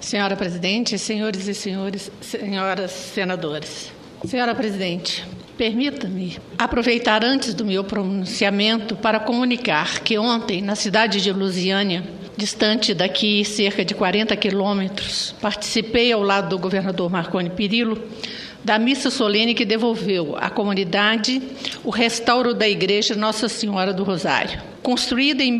Senhora Presidente, senhores e senhoras senadores. Senhora Presidente, permita-me aproveitar antes do meu pronunciamento para comunicar que ontem, na cidade de Lusiânia, distante daqui cerca de 40 quilômetros, participei ao lado do governador Marconi Perillo da missa solene que devolveu à comunidade o restauro da Igreja Nossa Senhora do Rosário. Construída em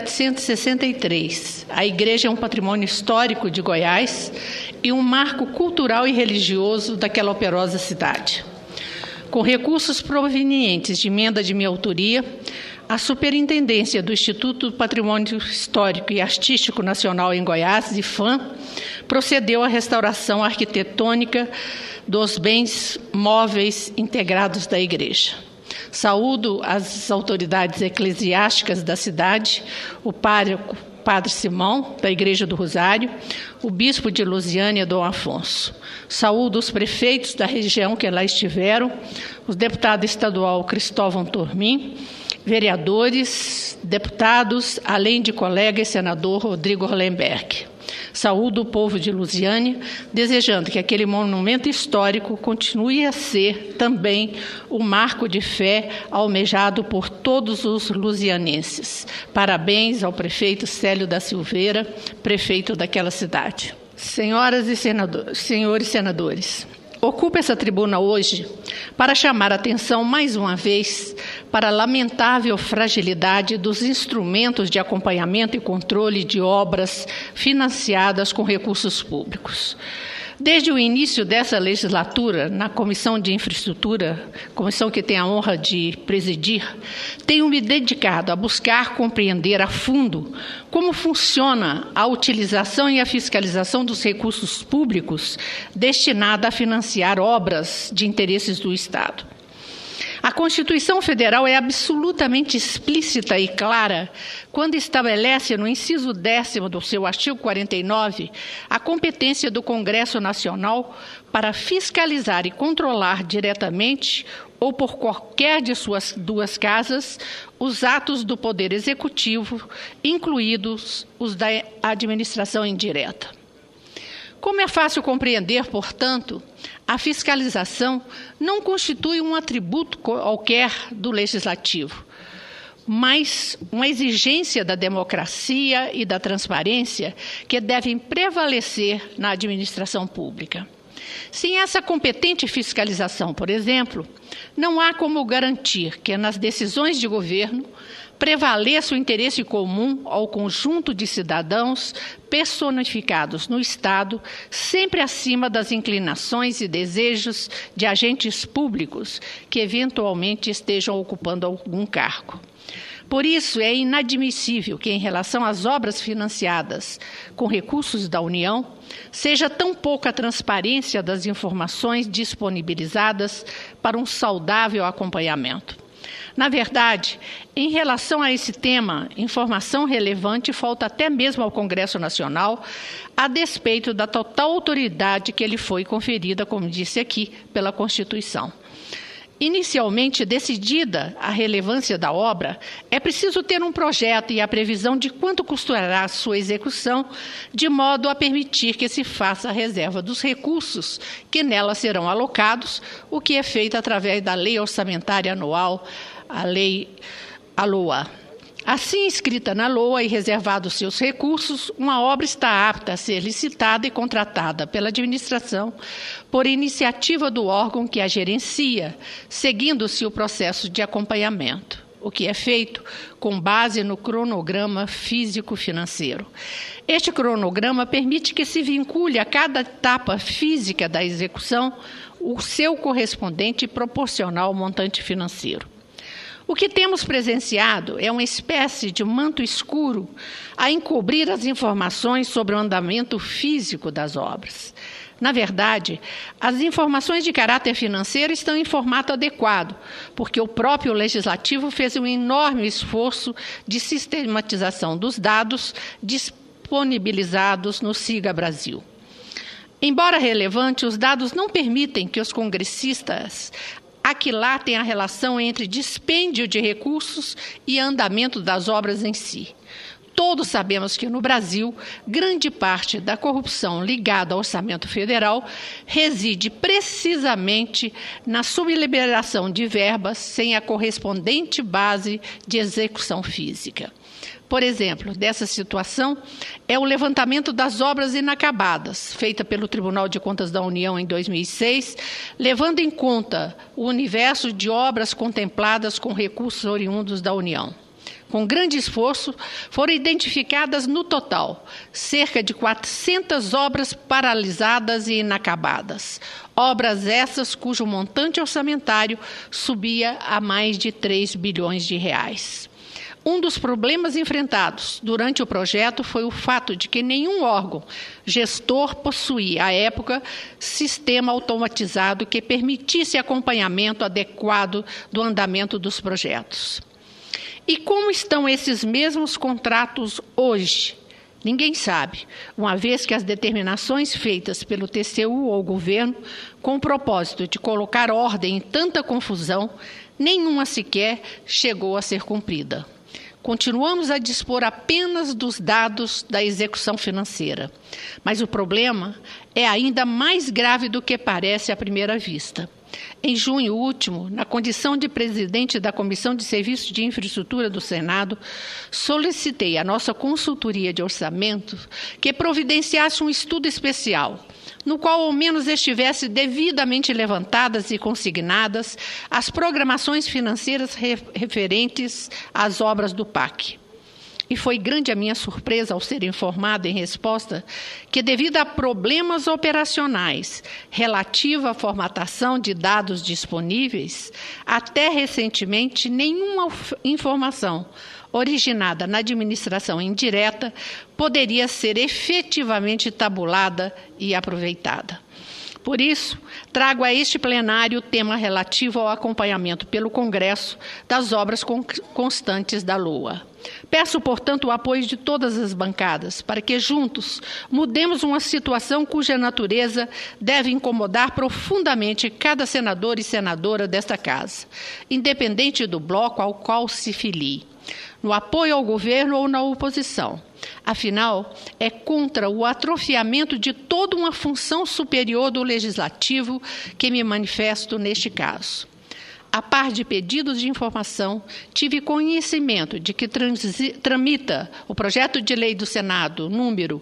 1763, a igreja é um patrimônio histórico de Goiás e um marco cultural e religioso daquela operosa cidade. Com recursos provenientes de emenda de minha autoria, a Superintendência do Instituto do Patrimônio Histórico e Artístico Nacional em Goiás, IFAM, procedeu à restauração arquitetônica dos bens móveis integrados da igreja. Saúdo as autoridades eclesiásticas da cidade, o pároco Padre Simão, da Igreja do Rosário, o bispo de Lusiânia, Dom Afonso. Saúdo os prefeitos da região que lá estiveram, o deputado estadual Cristóvão Tormin, vereadores, deputados, além de colega e senador Rodrigo Hollenberg. Saúdo o povo de Lusiânia, desejando que aquele monumento histórico continue a ser também o marco de fé almejado por todos os lusianenses. Parabéns ao prefeito Célio da Silveira, prefeito daquela cidade. Senhoras e senhores senadores, ocupo essa tribuna hoje para chamar a atenção mais uma vez para a lamentável fragilidade dos instrumentos de acompanhamento e controle de obras financiadas com recursos públicos. Desde o início dessa legislatura, na Comissão de Infraestrutura, comissão que tenho a honra de presidir, tenho me dedicado a buscar compreender a fundo como funciona a utilização e a fiscalização dos recursos públicos destinada a financiar obras de interesses do Estado. A Constituição Federal é absolutamente explícita e clara quando estabelece no inciso 10º do seu artigo 49 a competência do Congresso Nacional para fiscalizar e controlar diretamente ou por qualquer de suas duas casas os atos do Poder Executivo, incluídos os da administração indireta. Como é fácil compreender, portanto, a fiscalização não constitui um atributo qualquer do Legislativo, mas uma exigência da democracia e da transparência que devem prevalecer na administração pública. Sem essa competente fiscalização, por exemplo, não há como garantir que nas decisões de governo prevaleça o interesse comum ao conjunto de cidadãos personificados no Estado, sempre acima das inclinações e desejos de agentes públicos que eventualmente estejam ocupando algum cargo. Por isso, é inadmissível que, em relação às obras financiadas com recursos da União, seja tão pouca a transparência das informações disponibilizadas para um saudável acompanhamento. Na verdade, em relação a esse tema, informação relevante falta até mesmo ao Congresso Nacional, a despeito da total autoridade que lhe foi conferida, como disse aqui, pela Constituição. Inicialmente decidida a relevância da obra, é preciso ter um projeto e a previsão de quanto custará a sua execução, de modo a permitir que se faça a reserva dos recursos que nela serão alocados, o que é feito através da Lei Orçamentária Anual, a Lei LOA. Assim, inscrita na LOA e reservados seus recursos, uma obra está apta a ser licitada e contratada pela administração por iniciativa do órgão que a gerencia, seguindo-se o processo de acompanhamento, o que é feito com base no cronograma físico-financeiro. Este cronograma permite que se vincule a cada etapa física da execução o seu correspondente e proporcional montante financeiro. O que temos presenciado é uma espécie de manto escuro a encobrir as informações sobre o andamento físico das obras. Na verdade, as informações de caráter financeiro estão em formato adequado, porque o próprio Legislativo fez um enorme esforço de sistematização dos dados disponibilizados no Siga Brasil. Embora relevante, os dados não permitem que os congressistas aquilatem a relação entre dispêndio de recursos e andamento das obras em si. Todos sabemos que no Brasil, grande parte da corrupção ligada ao orçamento federal reside precisamente na subliberação de verbas sem a correspondente base de execução física. Por exemplo, dessa situação é o levantamento das obras inacabadas, feita pelo Tribunal de Contas da União em 2006, levando em conta o universo de obras contempladas com recursos oriundos da União. Com grande esforço, foram identificadas no total cerca de 400 obras paralisadas e inacabadas. Obras essas cujo montante orçamentário subia a mais de 3 bilhões de reais. Um dos problemas enfrentados durante o projeto foi o fato de que nenhum órgão gestor possuía, à época, sistema automatizado que permitisse acompanhamento adequado do andamento dos projetos. E como estão esses mesmos contratos hoje? Ninguém sabe, uma vez que as determinações feitas pelo TCU ao governo, com o propósito de colocar ordem em tanta confusão, nenhuma sequer chegou a ser cumprida. Continuamos a dispor apenas dos dados da execução financeira, mas o problema é ainda mais grave do que parece à primeira vista. Em junho último, na condição de presidente da Comissão de Serviços de Infraestrutura do Senado, solicitei à nossa consultoria de orçamento que providenciasse um estudo especial, no qual ao menos estivesse devidamente levantadas e consignadas as programações financeiras referentes às obras do PAC. E foi grande a minha surpresa ao ser informada em resposta que, devido a problemas operacionais relativos à formatação de dados disponíveis, até recentemente nenhuma informação originada na administração indireta poderia ser efetivamente tabulada e aproveitada. Por isso, trago a este plenário o tema relativo ao acompanhamento pelo Congresso das obras constantes da LOA. Peço, portanto, o apoio de todas as bancadas para que, juntos, mudemos uma situação cuja natureza deve incomodar profundamente cada senador e senadora desta Casa, independente do bloco ao qual se filie, no apoio ao governo ou na oposição. Afinal, é contra o atrofiamento de toda uma função superior do Legislativo que me manifesto neste caso. A par de pedidos de informação, tive conhecimento de que tramita o projeto de lei do Senado número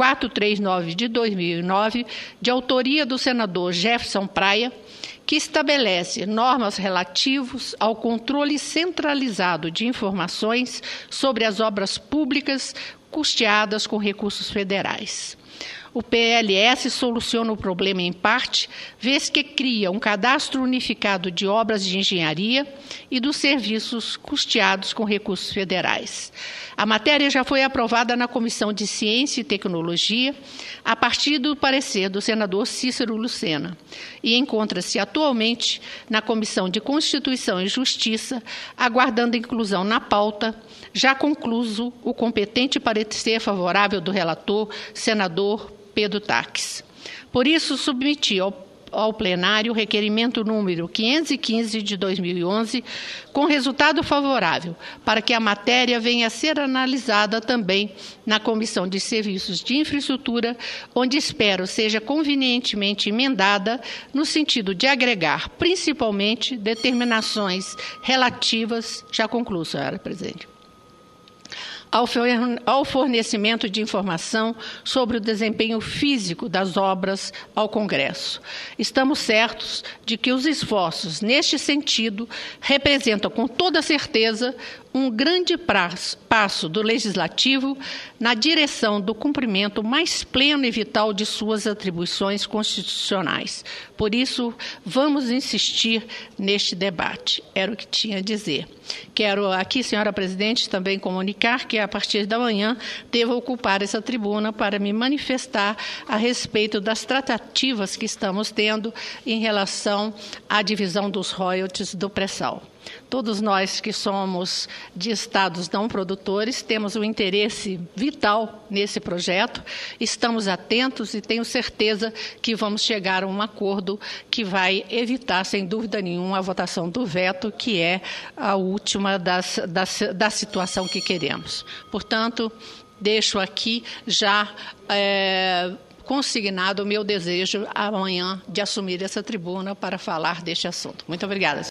439 de 2009, de autoria do senador Jefferson Praia, que estabelece normas relativas ao controle centralizado de informações sobre as obras públicas custeadas com recursos federais. O PLS soluciona o problema em parte, vez que cria um cadastro unificado de obras de engenharia e dos serviços custeados com recursos federais. A matéria já foi aprovada na Comissão de Ciência e Tecnologia, a partir do parecer do senador Cícero Lucena, e encontra-se atualmente na Comissão de Constituição e Justiça, aguardando inclusão na pauta, já concluso o competente parecer favorável do relator, senador Pedro Taques. Por isso, submeti ao plenário o requerimento número 515 de 2011, com resultado favorável, para que a matéria venha a ser analisada também na Comissão de Serviços de Infraestrutura, onde espero seja convenientemente emendada no sentido de agregar, principalmente, determinações relativas, já concluo, senhora presidente, ao fornecimento de informação sobre o desempenho físico das obras ao Congresso. Estamos certos de que os esforços neste sentido representam com toda certeza um grande passo do Legislativo na direção do cumprimento mais pleno e vital de suas atribuições constitucionais. Por isso, vamos insistir neste debate. Era o que tinha a dizer. Quero aqui, senhora presidente, também comunicar que, a partir da manhã, devo ocupar essa tribuna para me manifestar a respeito das tratativas que estamos tendo em relação à divisão dos royalties do pré-sal. Todos nós que somos de estados não produtores temos um interesse vital nesse projeto, estamos atentos e tenho certeza que vamos chegar a um acordo que vai evitar, sem dúvida nenhuma, a votação do veto, que é a última da situação que queremos. Portanto, deixo aqui já consignado o meu desejo amanhã de assumir essa tribuna para falar deste assunto. Muito obrigada.